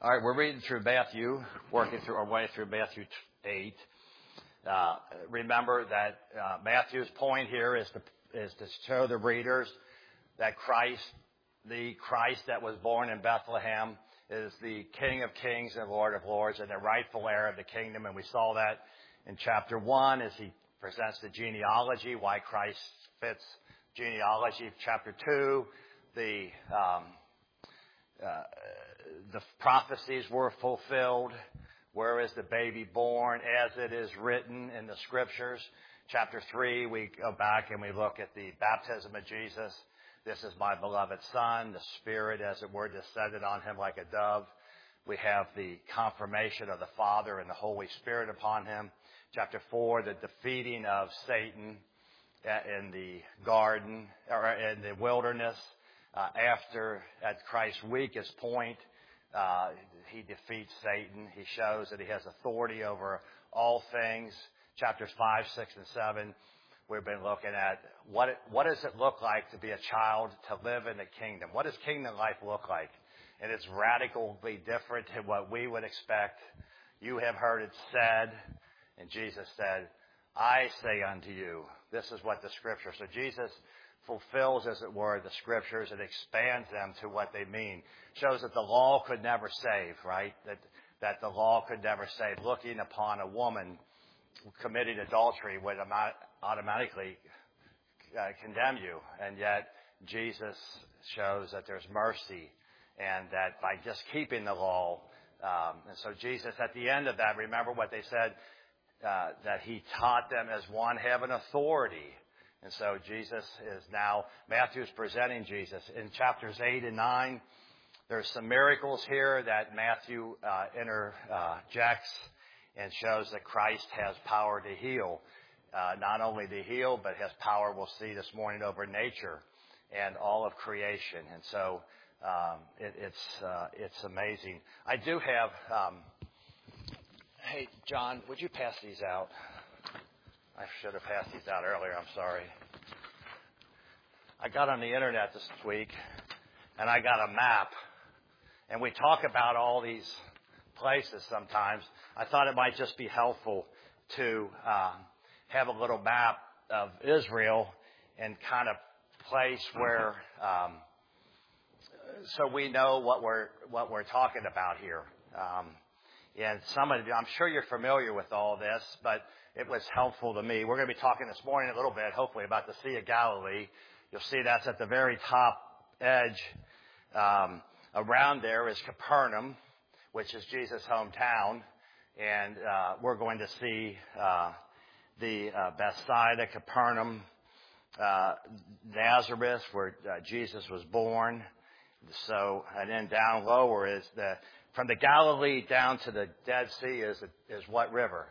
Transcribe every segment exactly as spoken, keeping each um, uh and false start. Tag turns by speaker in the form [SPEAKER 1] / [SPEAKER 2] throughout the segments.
[SPEAKER 1] All right, we're reading through Matthew, working through our way through Matthew eight. Uh, remember that uh, Matthew's point here is to is to show the readers that Christ, the Christ that was born in Bethlehem, is the King of Kings and Lord of Lords and the rightful heir of the kingdom. And we saw that in chapter one as he presents the genealogy, why Christ fits genealogy. Chapter two, the um, uh, the prophecies were fulfilled. Where is the baby born? As it is written in the scriptures. Chapter three, we go back and we look at the baptism of Jesus. This is my beloved Son. The Spirit, as it were, descended on him like a dove. We have the confirmation of the Father and the Holy Spirit upon him. Chapter four, the defeating of Satan in the garden or in the wilderness. Uh, after, at Christ's weakest point, uh, he defeats Satan. He shows that he has authority over all things. Chapters five, six, and seven, we've been looking at what it, what does it look like to be a child, to live in the kingdom? What does kingdom life look like? And it's radically different than what we would expect. You have heard it said, and Jesus said, I say unto you, this is what the scripture. So Jesus fulfills, as it were, the scriptures and expands them to what they mean. Shows that the law could never save, right? That that the law could never save. Looking upon a woman committing adultery would automatically uh, condemn you. And yet Jesus shows that there's mercy and that by just keeping the law. Um, and so Jesus, at the end of that, remember what they said, uh, that he taught them as one having authority. And so Jesus is now, Matthew's presenting Jesus. In chapters eight and nine, there's some miracles here that Matthew uh, interjects and shows that Christ has power to heal. Uh, not only to heal, but has power, we'll see this morning, over nature and all of creation. And so um, it, it's uh, it's amazing. I do have, um, hey, John, would you pass these out? I should have passed these out earlier. I'm sorry. I got on the internet this week, and I got a map. And we talk about all these places sometimes. I thought it might just be helpful to uh, have a little map of Israel and kind of place where, um, so we know what we're what we're talking about here. Um, and some of you, I'm sure you're familiar with all this, but it was helpful to me. We're going to be talking this morning a little bit, hopefully, about the Sea of Galilee. You'll see that's at the very top edge. Um, around there is Capernaum, which is Jesus' hometown. And uh, we're going to see uh, the uh, Bethsaida, Capernaum, uh, Nazareth, where uh, Jesus was born. So, and then down lower is the, from the Galilee down to the Dead Sea is is what river?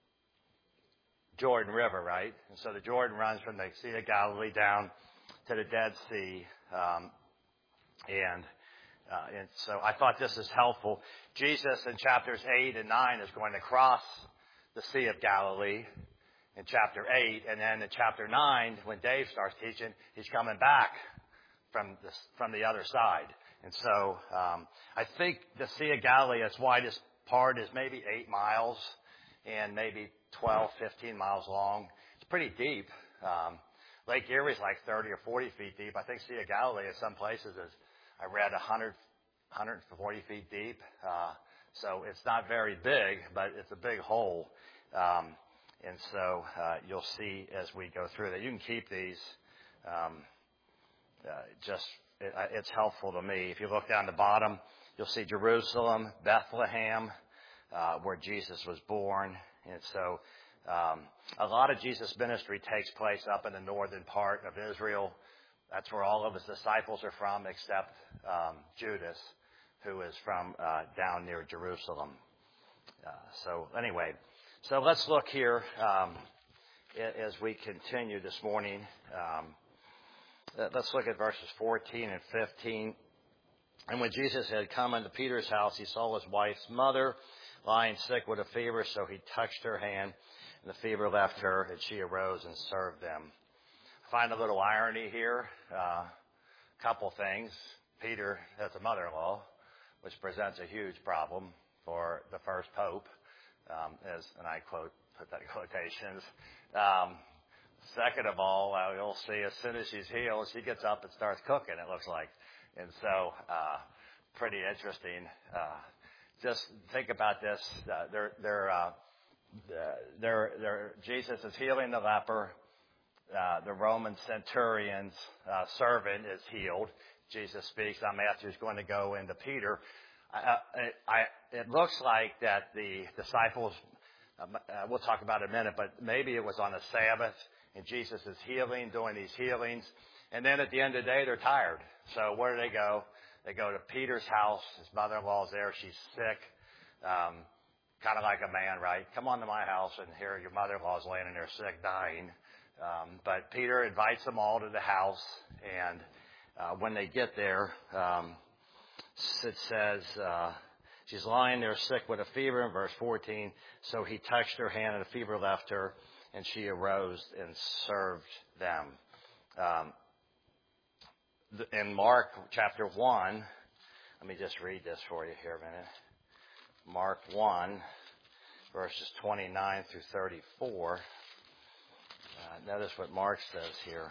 [SPEAKER 1] Jordan River, right? And so the Jordan runs from the Sea of Galilee down to the Dead Sea. Um, and, uh, and so I thought this is helpful. Jesus in chapters eight and nine is going to cross the Sea of Galilee in chapter eight. And then in chapter nine, when Dave starts teaching, he's coming back from the, from the other side. And so um, I think the Sea of Galilee, its widest part is maybe eight miles and maybe twelve, fifteen miles long. It's pretty deep. Um, Lake Erie is like thirty or forty feet deep. I think Sea of Galilee in some places is, I read, one hundred, one hundred forty feet deep. Uh, so it's not very big, but it's a big hole. Um, and so uh, you'll see as we go through that. You can keep these. Um, uh, just it, it's helpful to me. If you look down the bottom, you'll see Jerusalem, Bethlehem, uh, where Jesus was born. And so um, a lot of Jesus' ministry takes place up in the northern part of Israel. That's where all of his disciples are from, except um, Judas, who is from uh, down near Jerusalem. Uh, so anyway, so let's look here um, as we continue this morning. Um, let's look at verses fourteen and fifteen. And when Jesus had come into Peter's house, he saw his wife's mother lying sick with a fever, so he touched her hand, and the fever left her, and she arose and served them. I find a little irony here. A uh, couple things. Peter has a mother-in-law, which presents a huge problem for the first pope, um, as, and I quote, put that in quotations. Um, second of all, uh, you'll see as soon as she's healed, she gets up and starts cooking, it looks like. And so, uh, pretty interesting. Uh, just think about this. Uh, they're, they're, uh, they're, they're, Jesus is healing the leper. Uh, the Roman centurion's uh, servant is healed. Jesus speaks. Now Matthew's going to go into Peter. Uh, it, I, it looks like that the disciples, uh, we'll talk about it in a minute, but maybe it was on a Sabbath, and Jesus is healing, doing these healings. And then at the end of the day, they're tired. So where do they go? They go to Peter's house. His mother-in-law's there. She's sick. Um, kind of like a man, right? Come on to my house, and here your mother-in-law's laying in there sick, dying. Um, but Peter invites them all to the house, and uh, when they get there, um, it says uh, she's lying there sick with a fever in verse fourteen. So he touched her hand, and the fever left her, and she arose and served them. Um, in Mark chapter one, let me just read this for you here a minute. Mark one, verses twenty-nine through thirty-four. Uh, notice what Mark says here.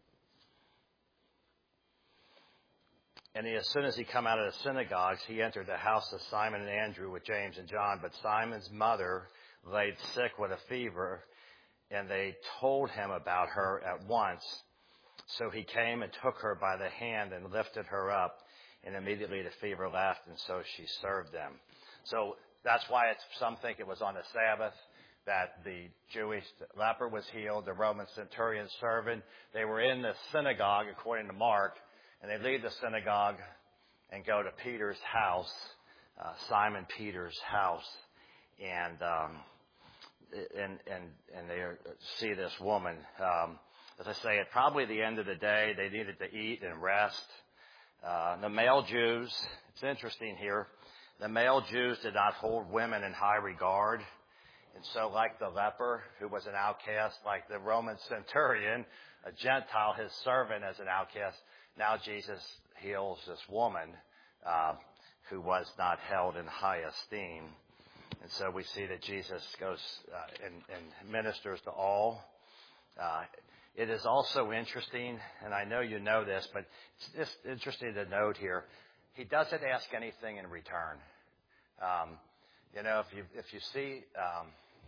[SPEAKER 1] And he, as soon as he come out of the synagogues, he entered the house of Simon and Andrew with James and John. But Simon's mother laid sick with a fever, and they told him about her at once. So he came and took her by the hand and lifted her up, and immediately the fever left, and so she served them. So that's why it's, some think it was on the Sabbath that the Jewish leper was healed, the Roman centurion's servant. They were in the synagogue, according to Mark, and they leave the synagogue and go to Peter's house, uh, Simon Peter's house, and um, and and and they see this woman. Um, as I say, at probably the end of the day, they needed to eat and rest. Uh, the male Jews, it's interesting here, the male Jews did not hold women in high regard. And so like the leper, who was an outcast, like the Roman centurion, a Gentile, his servant as an outcast, now Jesus heals this woman uh, who was not held in high esteem. And so we see that Jesus goes uh, and, and ministers to all. Uh, it is also interesting, and I know you know this, but it's just interesting to note here, he doesn't ask anything in return. Um, you know, if you if you see, um,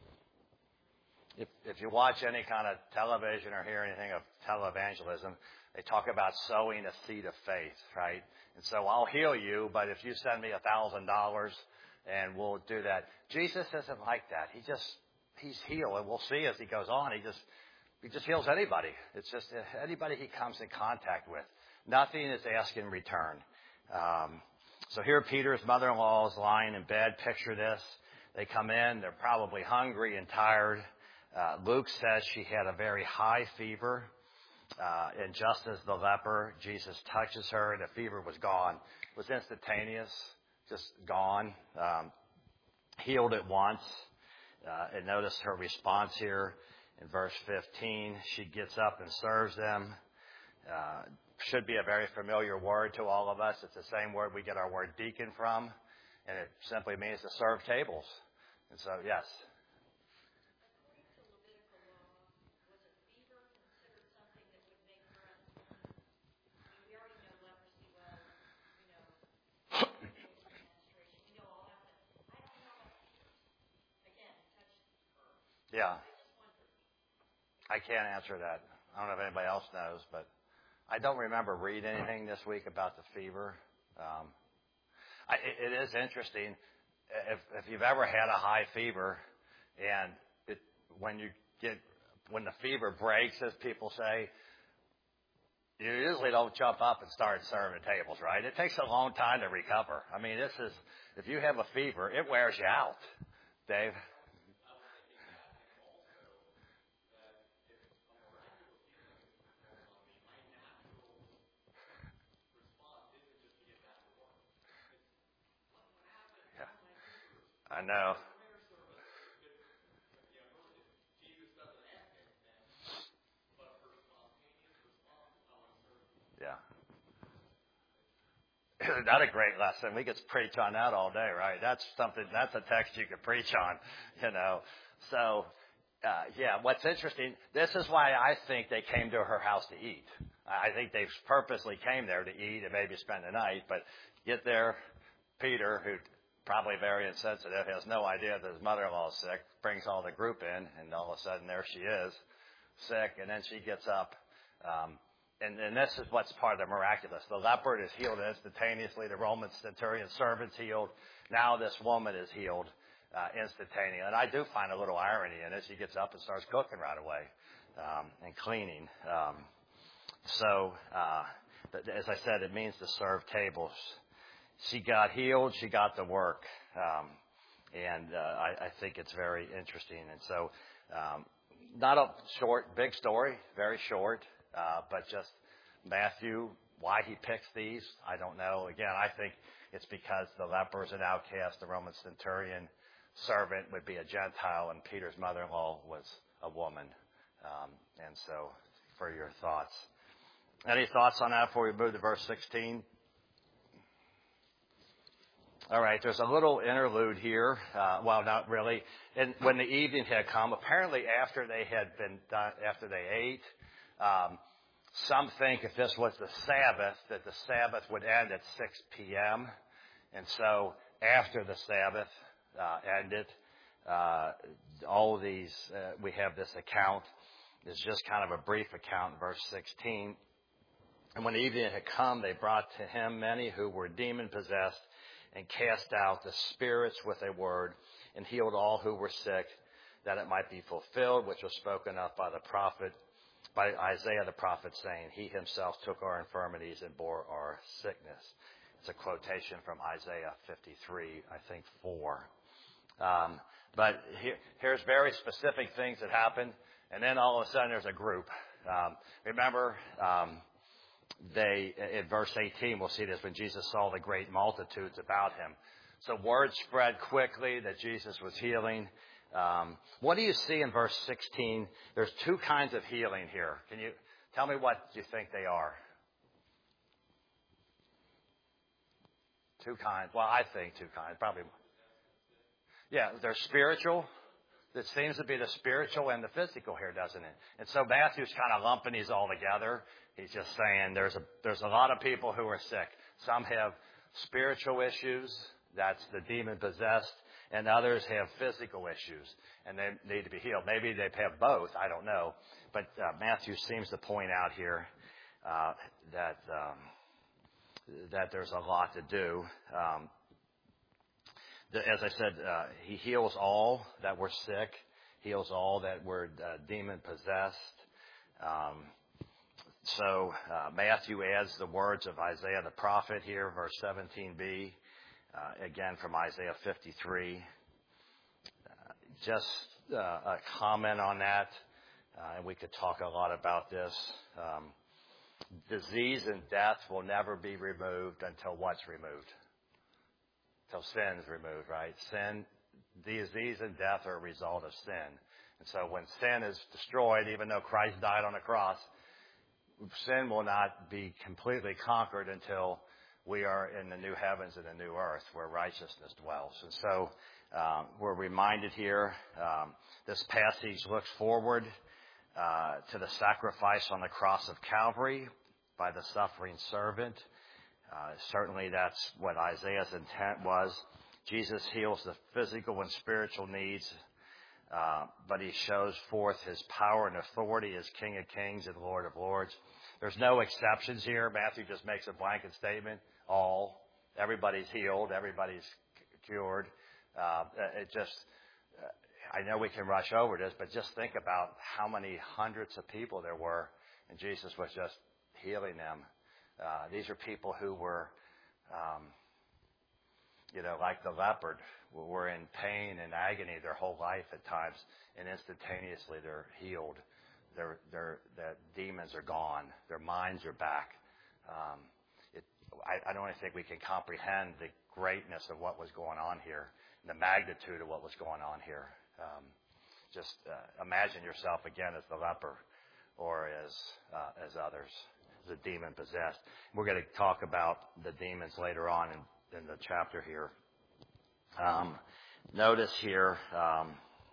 [SPEAKER 1] if if you watch any kind of television or hear anything of televangelism, they talk about sowing a seed of faith, right? And so I'll heal you, but if you send me a thousand dollars, and we'll do that. Jesus isn't like that. He just he's healed, and we'll see as he goes on. He just he just heals anybody. It's just anybody he comes in contact with. Nothing is asked in return. Um, So here Peter's mother-in-law is lying in bed. Picture this. They come in. They're probably hungry and tired. Uh, Luke says she had a very high fever. Uh, and just as the leper, Jesus touches her, and the fever was gone. It was instantaneous, just gone, um, healed at once. Uh, and notice her response here in verse fifteen. She gets up and serves them. Uh, should be a very familiar word to all of us. It's the same word we get our word deacon from, and it simply means to serve tables. And so, yes. Yeah. I can't answer that. I don't know if anybody else knows, but I don't remember reading anything this week about the fever. Um, I, it, it is interesting. If, if you've ever had a high fever, and it, when you get when the fever breaks, as people say, you usually don't jump up and start serving tables, right? It takes a long time to recover. I mean, this is if you have a fever, it wears you out, Dave. I know. Yeah. Isn't that a great lesson? We could preach on that all day, right? That's something, that's a text you could preach on, you know. So, uh, yeah, what's interesting, this is why I think they came to her house to eat. I think they purposely came there to eat and maybe spend the night, but get there, Peter, who probably very insensitive, has no idea that his mother-in-law is sick, brings all the group in, and all of a sudden there she is, sick, and then she gets up. Um, and, and this is what's part of the miraculous. The leopard is healed instantaneously. The Roman centurion servant's healed. Now this woman is healed uh, instantaneously. And I do find a little irony in it. She gets up and starts cooking right away um, and cleaning. Um, so, uh, as I said, it means to serve tables. She got healed. She got to work. Um, and uh, I, I think it's very interesting. And so um, not a short, big story, very short, uh, but just Matthew, why he picks these, I don't know. Again, I think it's because the leper is an outcast. The Roman centurion servant would be a Gentile, and Peter's mother-in-law was a woman. Um, and so for your thoughts. Any thoughts on that before we move to verse sixteen? All right, there's a little interlude here. Uh, well, not really. And when the evening had come, apparently after they had been done, after they ate, um, some think if this was the Sabbath, that the Sabbath would end at six p.m. And so after the Sabbath uh, ended, uh, all of these, uh, we have this account. It's just kind of a brief account in verse sixteen. And when the evening had come, they brought to him many who were demon-possessed, and cast out the spirits with a word, and healed all who were sick, that it might be fulfilled, which was spoken of by the prophet, by Isaiah the prophet, saying, he himself took our infirmities and bore our sickness. It's a quotation from Isaiah fifty-three, I think, four. Um, but here, here's very specific things that happen, and then all of a sudden there's a group. Um, remember, um, They, in verse eighteen, we'll see this, when Jesus saw the great multitudes about him. So word spread quickly that Jesus was healing. Um, what do you see in verse sixteen? There's two kinds of healing here. Can you tell me what you think they are? Two kinds. Well, I think two kinds, probably. Yeah, they're spiritual. It seems to be the spiritual and the physical here, doesn't it? And so Matthew's kind of lumping these all together. He's just saying there's a there's a lot of people who are sick. Some have spiritual issues, that's the demon-possessed, and others have physical issues, and they need to be healed. Maybe they have both, I don't know. But uh, Matthew seems to point out here uh, that um, that there's a lot to do. Um, As I said, uh, he heals all that were sick, heals all that were uh, demon-possessed. Um, so uh, Matthew adds the words of Isaiah the prophet here, verse seventeen b, uh, again from Isaiah fifty-three. Uh, just uh, a comment on that, uh, and we could talk a lot about this. Um, disease and death will never be removed until what's removed? Until sin's removed, right? Sin, disease and death are a result of sin. And so when sin is destroyed, even though Christ died on the cross, sin will not be completely conquered until we are in the new heavens and the new earth where righteousness dwells. And so um, we're reminded here, um, this passage looks forward uh, to the sacrifice on the cross of Calvary by the suffering servant. Uh, certainly that's what Isaiah's intent was. Jesus heals the physical and spiritual needs, uh, but he shows forth his power and authority as King of Kings and Lord of Lords. There's no exceptions here. Matthew just makes a blanket statement. All. Everybody's healed. Everybody's cured. Uh, it just, uh, I know we can rush over this, but just think about how many hundreds of people there were, and Jesus was just healing them. Uh, these are people who were, um, you know, like the leopard, were in pain and agony their whole life at times, and instantaneously they're healed. Their, their, their demons are gone. Their minds are back. Um, it, I, I don't even think we can comprehend the greatness of what was going on here, the magnitude of what was going on here. Um, just uh, imagine yourself again as the leper or as uh, as others. is a demon possessed. We're going to talk about the demons later on in, in the chapter here. Um, notice here, um,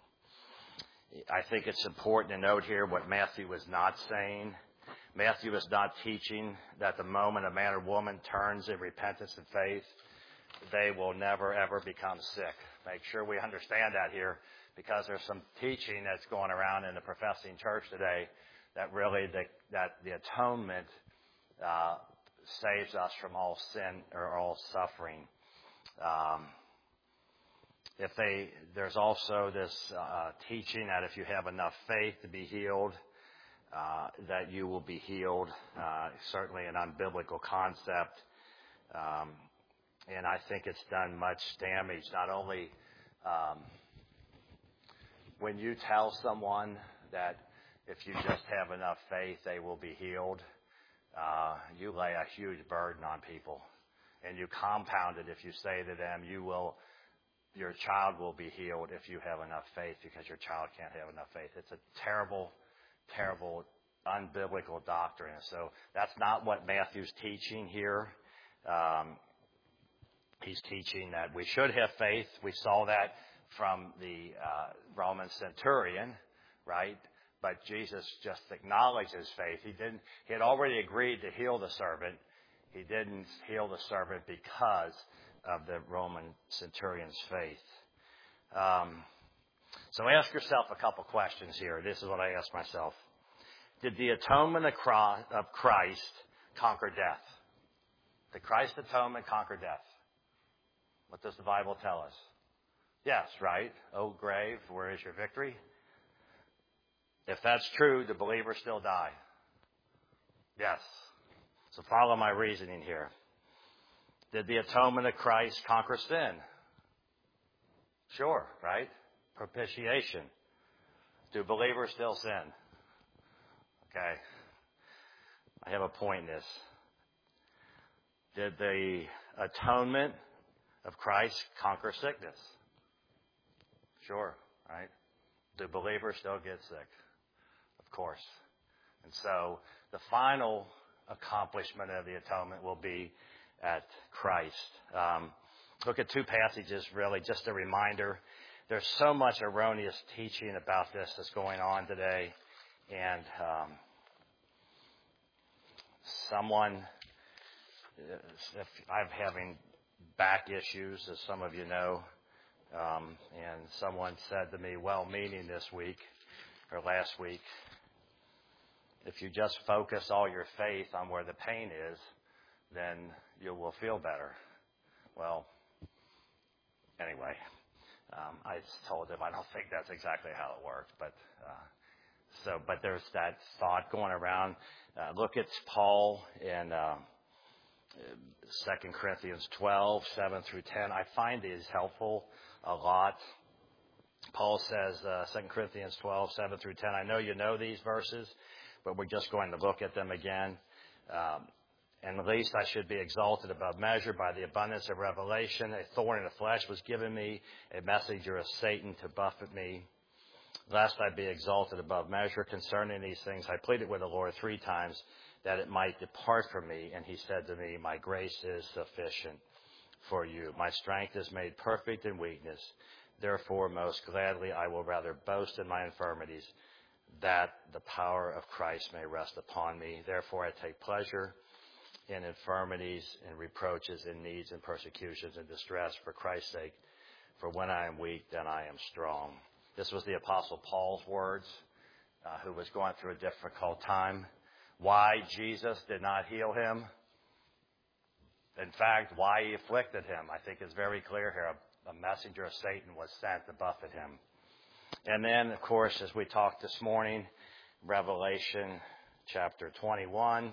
[SPEAKER 1] I think it's important to note here what Matthew was not saying. Matthew is not teaching that the moment a man or woman turns in repentance and faith, they will never, ever become sick. Make sure we understand that here, because there's some teaching that's going around in the professing church today that really the, that the atonement uh, saves us from all sin or all suffering. Um, if they, there's also this uh, teaching that if you have enough faith to be healed, uh, that you will be healed. Uh, certainly an unbiblical concept. Um, and I think it's done much damage, not only um, when you tell someone that if you just have enough faith, they will be healed, uh, you lay a huge burden on people. And you compound it if you say to them, you will, your child will be healed if you have enough faith, because your child can't have enough faith. It's a terrible, terrible, unbiblical doctrine. So that's not what Matthew's teaching here. Um, he's teaching that we should have faith. We saw that from the uh, Roman centurion, right? But Jesus just acknowledged his faith. He didn't. He had already agreed to heal the servant. He didn't heal the servant because of the Roman centurion's faith. Um, so ask yourself a couple questions here. This is what I asked myself. Did the atonement of Christ conquer death? Did Christ's atonement conquer death? What does the Bible tell us? Yes, right? O grave, where is your victory? If that's true, the believer still die. Yes. So follow my reasoning here. Did the atonement of Christ conquer sin? Sure, right? Propitiation. Do believers still sin? Okay. I have a point in this. Did the atonement of Christ conquer sickness? Sure, right? Do believers still get sick? Of course. And so the final accomplishment of the atonement will be at Christ. Um, look at two passages, really, just a reminder. There's so much erroneous teaching about this that's going on today. And um, someone, if I'm having back issues, as some of you know, um, and someone said to me, well-meaning this week or last week, if you just focus all your faith on where the pain is, then you will feel better. Well, anyway, um, I told him I don't think that's exactly how it works, but uh, so, but there's that thought going around. Uh, look at Paul in uh, Second Corinthians twelve, seven through ten. I find these helpful a lot. Paul says, uh, Second Corinthians twelve, seven through ten. I know you know these verses, but we're just going to look at them again. Um, and at least I should be exalted above measure by the abundance of revelation. A thorn in the flesh was given me, a messenger of Satan to buffet me, lest I be exalted above measure. Concerning these things, I pleaded with the Lord three times that it might depart from me. And he said to me, my grace is sufficient for you. My strength is made perfect in weakness. Therefore, most gladly, I will rather boast in my infirmities, that the power of Christ may rest upon me. Therefore, I take pleasure in infirmities and reproaches, in needs and persecutions and distress for Christ's sake. For when I am weak, then I am strong. This was the Apostle Paul's words, uh, who was going through a difficult time. Why Jesus did not heal him. In fact, why he afflicted him, I think is very clear here. A, a messenger of Satan was sent to buffet him. And then, of course, as we talked this morning, Revelation chapter twenty-one.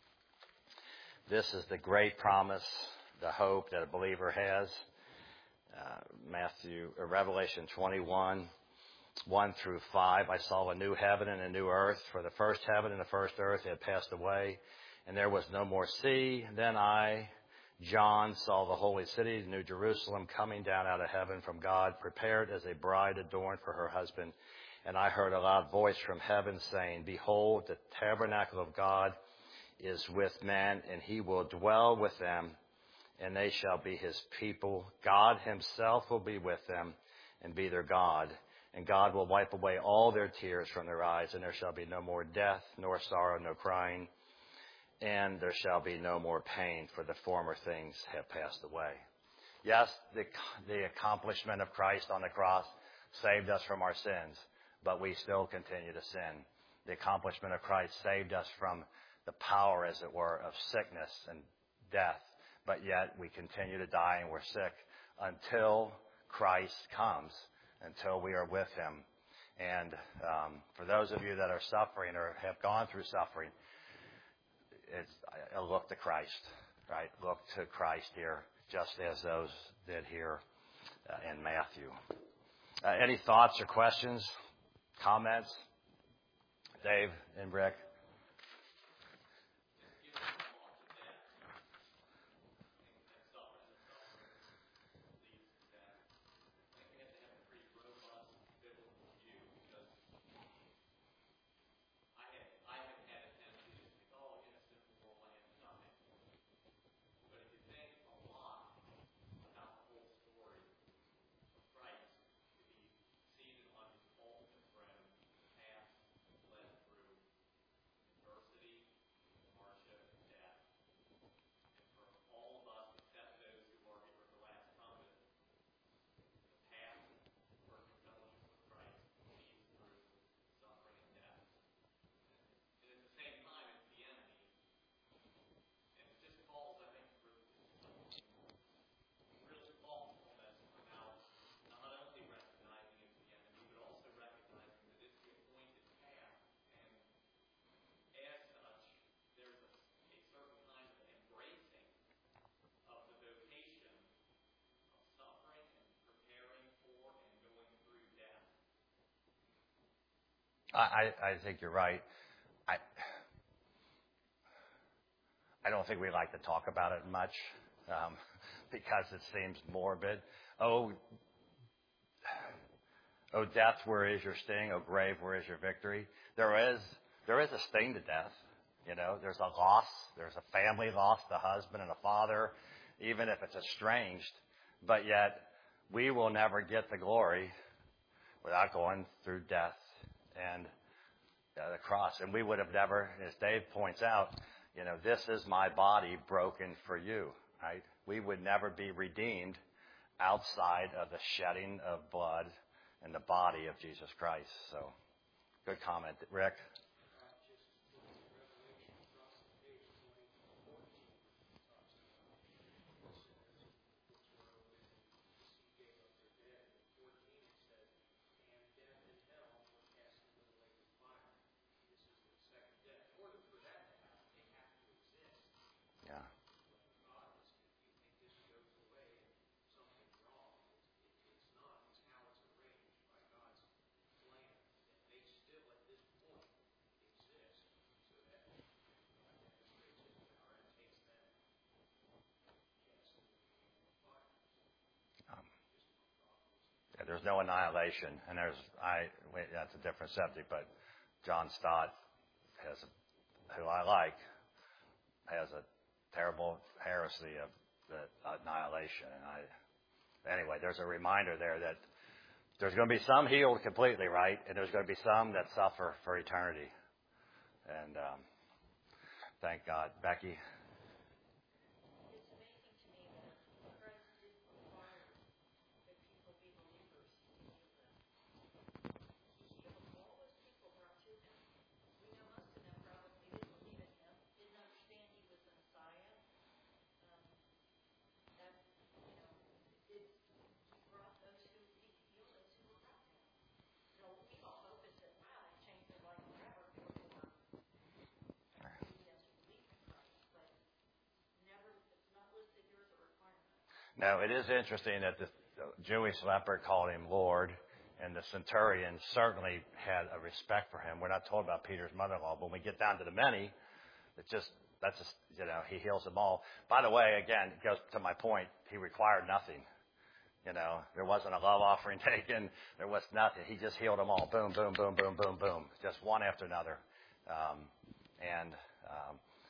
[SPEAKER 1] This is the great promise, the hope that a believer has. Uh, Matthew, or Revelation twenty-one, one through five. I saw a new heaven and a new earth. For the first heaven and the first earth had passed away, and there was no more sea. Then I, John, saw the holy city, the New Jerusalem, coming down out of heaven from God, prepared as a bride adorned for her husband. And I heard a loud voice from heaven saying, behold, the tabernacle of God is with men, and he will dwell with them, and they shall be his people. God himself will be with them and be their God. And God will wipe away all their tears from their eyes, and there shall be no more death, nor sorrow, no crying, and there shall be no more pain, for the former things have passed away. Yes, the, the accomplishment of Christ on the cross saved us from our sins, but we still continue to sin. The accomplishment of Christ saved us from the power, as it were, of sickness and death, but yet we continue to die and we're sick until Christ comes, until we are with him. And um, for those of you that are suffering or have gone through suffering, it's, I look to Christ, right? Look to Christ here, just as those did here uh, in Matthew. Uh, any thoughts or questions, comments? Dave and Rick? I, I think you're right. I I don't think we like to talk about it much um, because it seems morbid. Oh, oh, death, where is your sting? Oh, grave, where is your victory? There is there is a sting to death. You know, there's a loss. There's a family loss, a husband and a father, even if it's estranged. But yet, we will never get the glory without going through death and uh, the cross. And we would have never, as Dave points out, you know, this is my body broken for you, right? We would never be redeemed outside of the shedding of blood in the body of Jesus Christ. So, good comment. Rick? There's no annihilation, and there's I. Wait, that's a different subject, but John Stott has, a, who I like, has a terrible heresy of the annihilation. And I, anyway, there's a reminder there that there's going to be some healed completely, right, and there's going to be some that suffer for eternity. And um, thank God, Becky. Now, it is interesting that the Jewish leper called him Lord, and the centurion certainly had a respect for him. We're not told about Peter's mother-in-law, but when we get down to the many, it's just, that's just, you know, he heals them all. By the way, again, it goes to my point, he required nothing. You know, there wasn't a love offering taken. There was nothing. He just healed them all. Boom, boom, boom, boom, boom, boom. Just one after another. Um, and um,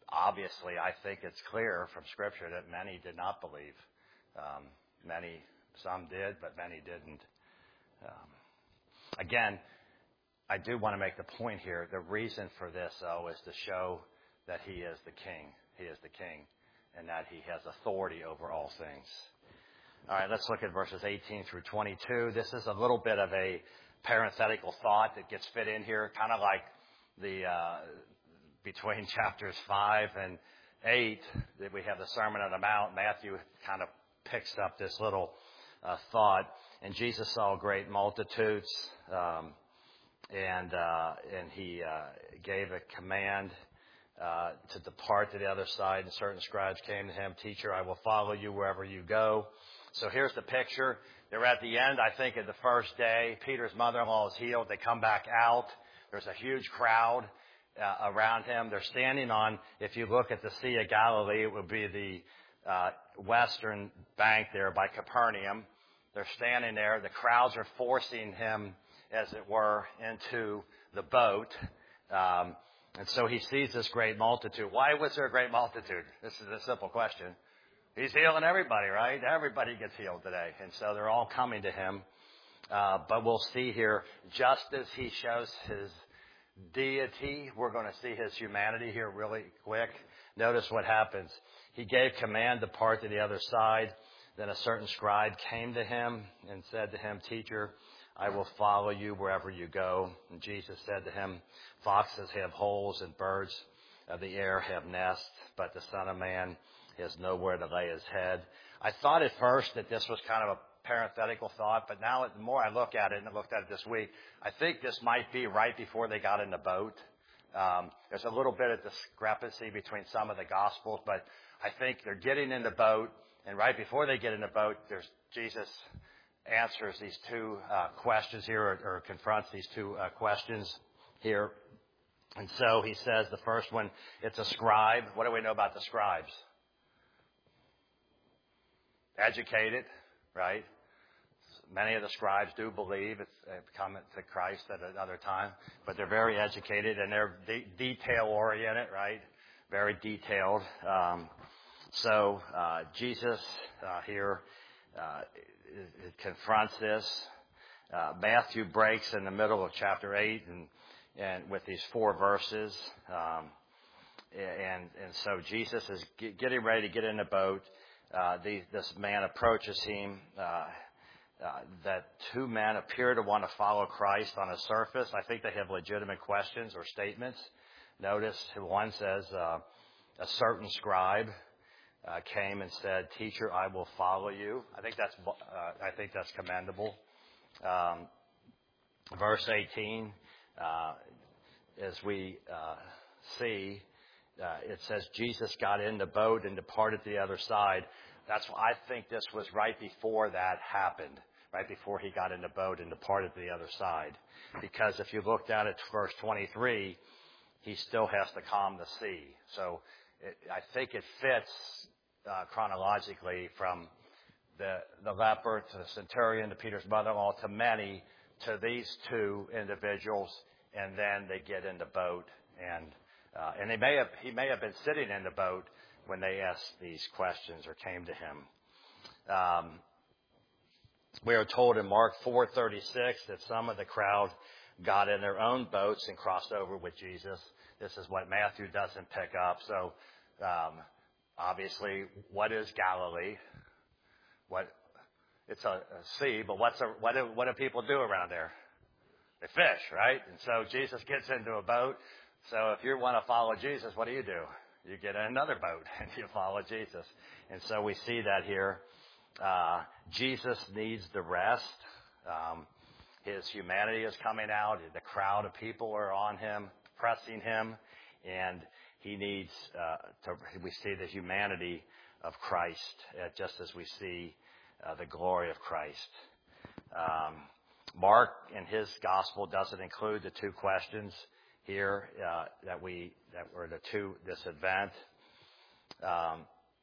[SPEAKER 1] obviously, I think it's clear from Scripture that many did not believe. Um, many, some did, but many didn't. Um, again, I do want to make the point here. The reason for this, though, is to show that he is the king. He is the king, and that he has authority over all things. All right, let's look at verses eighteen through twenty-two. This is a little bit of a parenthetical thought that gets fit in here, kind of like the uh, between chapters five and eight that we have the Sermon on the Mount. Matthew kind of picks up this little uh, thought. And Jesus saw great multitudes, um, and uh, and he uh, gave a command uh, to depart to the other side. And certain scribes came to him, "Teacher, I will follow you wherever you go." So here's the picture. They're at the end, I think, of the first day. Peter's mother-in-law is healed. They come back out. There's a huge crowd uh, around him. They're standing on, if you look at the Sea of Galilee, it would be the uh, western bank there by Capernaum. They're standing there. The crowds are forcing him, as it were, into the boat. Um, and so he sees this great multitude. Why was there a great multitude? This is a simple question. He's healing everybody, right? Everybody gets healed today. And so they're all coming to him. Uh, but we'll see here, just as he shows his deity, we're going to see his humanity here really quick. Notice what happens. He gave command to part to the other side. Then a certain scribe came to him and said to him, "Teacher, I will follow you wherever you go." And Jesus said to him, "Foxes have holes and birds of the air have nests, but the Son of Man has nowhere to lay his head." I thought at first that this was kind of a parenthetical thought, but now the more I look at it, and I looked at it this week, I think this might be right before they got in the boat. Um, there's a little bit of discrepancy between some of the Gospels, but I think they're getting in the boat, and right before they get in the boat, there's Jesus answers these two uh, questions here, or, or confronts these two uh, questions here. And so he says the first one, it's a scribe. What do we know about the scribes? Educated, right? Many of the scribes do believe it's come to Christ at another time, but they're very educated and they're de- detail-oriented, right? Very detailed. Um, so uh, Jesus uh, here uh, it, it confronts this. Uh, Matthew breaks in the middle of chapter eight and, and with these four verses. Um, and, and so Jesus is get, getting ready to get in the boat. Uh, the, this man approaches him. Uh, uh, that two men appear to want to follow Christ on the surface. I think they have legitimate questions or statements. Notice one says, uh, a certain scribe uh, came and said, "Teacher, I will follow you." I think that's uh, I think that's commendable. Um, verse eighteen, uh, as we uh, see. Uh, it says Jesus got in the boat and departed to the other side. That's why I think this was right before that happened, right before he got in the boat and departed to the other side. Because if you look down at verse twenty-three, he still has to calm the sea. So it, I think it fits uh, chronologically from the, the leper to the centurion to Peter's mother-in-law to many to these two individuals, and then they get in the boat and Uh, and they may have, he may have been sitting in the boat when they asked these questions or came to him. Um, we are told in Mark four thirty-six that some of the crowd got in their own boats and crossed over with Jesus. This is what Matthew doesn't pick up. So um, obviously, what is Galilee? What it's a, a sea, but what's a, what do what do people do around there? They fish, right? And so Jesus gets into a boat. So if you want to follow Jesus, what do you do? You get in another boat and you follow Jesus. And so we see that here. Uh, Jesus needs the rest. Um, his humanity is coming out. The crowd of people are on him, pressing him. And he needs uh, to, we see the humanity of Christ, uh, just as we see uh, the glory of Christ. Um, Mark in his gospel doesn't include the two questions here uh, that we that were the two this event. Um,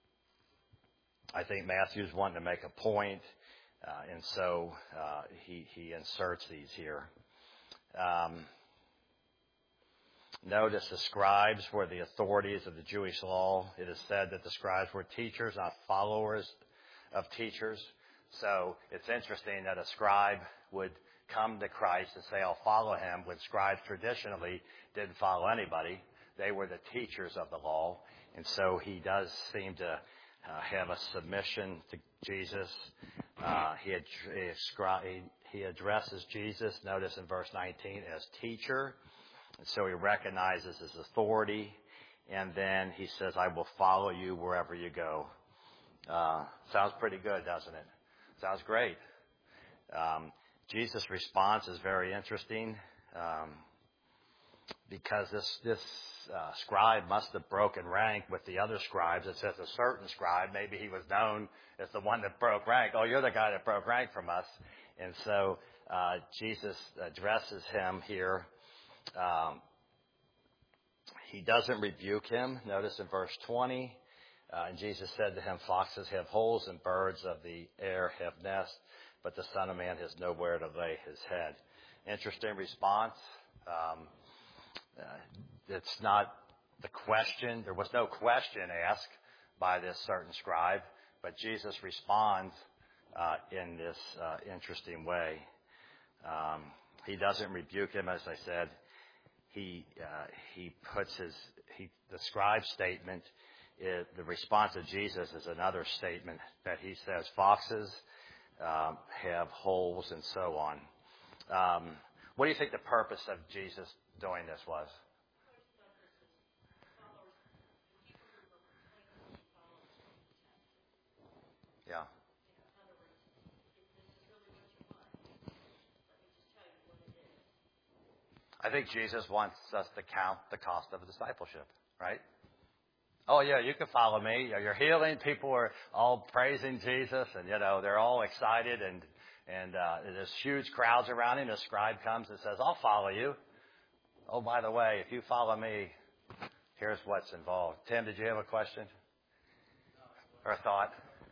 [SPEAKER 1] I think Matthew's wanting to make a point, uh, and so uh, he he inserts these here. Um, Notice the scribes were the authorities of the Jewish law. It is said that the scribes were teachers, not followers of teachers. So it's interesting that a scribe would come to Christ and say, I'll follow him, when scribes traditionally didn't follow anybody. They were the teachers of the law. And so he does seem to uh, have a submission to Jesus. Uh, he, ad- he, he addresses Jesus, notice in verse nineteen, as teacher. And so he recognizes his authority. And then he says, I will follow you wherever you go. Uh, sounds pretty good, doesn't it? Sounds great. Um, Jesus' response is very interesting um, because this this uh, scribe must have broken rank with the other scribes. It says a certain scribe, maybe he was known as the one that broke rank. Oh, you're the guy that broke rank from us. And so uh, Jesus addresses him here. Um, he doesn't rebuke him. Notice in verse twenty, uh, and Jesus said to him, foxes have holes and birds of the air have nests, but the Son of Man has nowhere to lay his head. Interesting response. Um, uh, it's not the question. There was no question asked by this certain scribe, but Jesus responds uh, in this uh, interesting way. Um, he doesn't rebuke him, as I said. He uh, he puts his he the scribe statement. Is, the response of Jesus is another statement that he says foxes um, have holes and so on. Um, what do you think the purpose of Jesus doing this was? Yeah. I think Jesus wants us to count the cost of discipleship, right? Oh, yeah, you can follow me. You're healing. People are all praising Jesus, and, you know, they're all excited, and and uh, there's huge crowds around him. A scribe comes and says, I'll follow you. Oh, by the way, if you follow me, here's what's involved. Tim, did you have a question or a thought?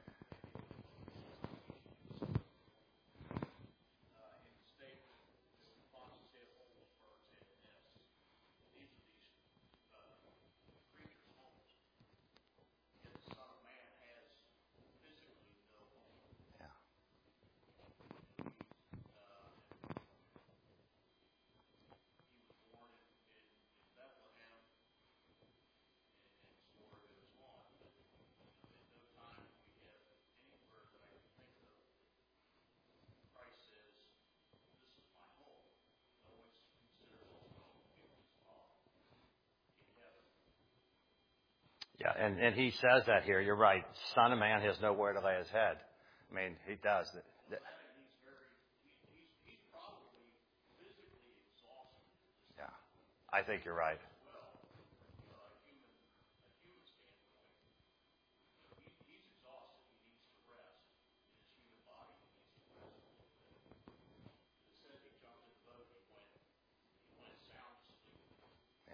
[SPEAKER 1] Yeah, and, and he says that here. You're right. Son of Man has nowhere to lay his head. I mean, he does. Yeah, I think you're right. Yeah.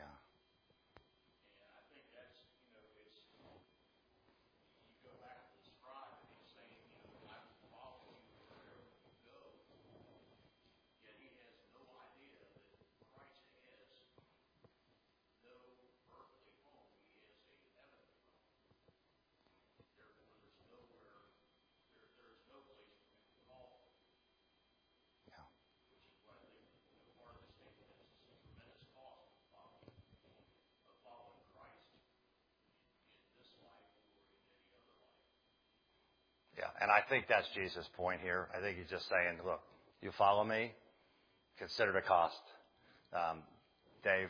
[SPEAKER 1] Yeah, and I think that's Jesus' point here. I think he's just saying, look, you follow me, consider the cost. Um, Dave?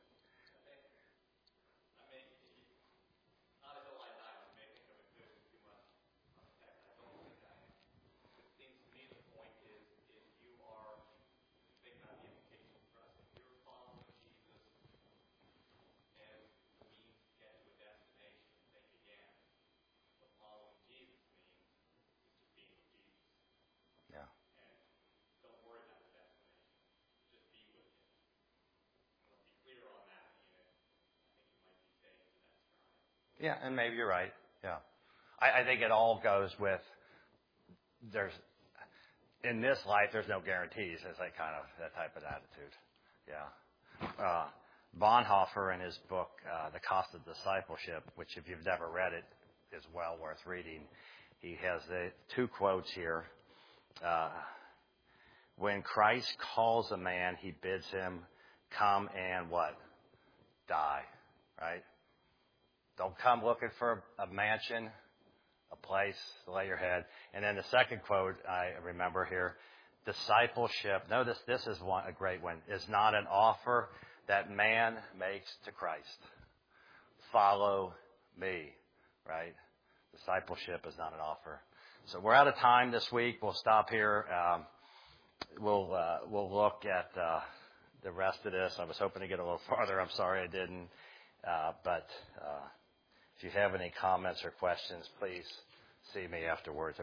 [SPEAKER 1] Yeah. Yeah, and maybe you're right. Yeah. I, I think it all goes with, there's, in this life, there's no guarantees. It's like kind of that type of attitude. Yeah. Uh, Bonhoeffer, in his book, uh, The Cost of Discipleship, which if you've never read it, is well worth reading, he has the two quotes here. Uh, when Christ calls a man, he bids him come and what? Die, right? Don't come looking for a mansion, a place to lay your head. And then the second quote I remember here, discipleship, notice this is one, a great one, is not an offer that man makes to Christ. Follow me, right? Discipleship is not an offer. So we're out of time this week. We'll stop here. Um, we'll uh, we'll look at uh, the rest of this. I was hoping to get a little farther. I'm sorry I didn't. Uh, but uh, if you have any comments or questions, please see me afterwards.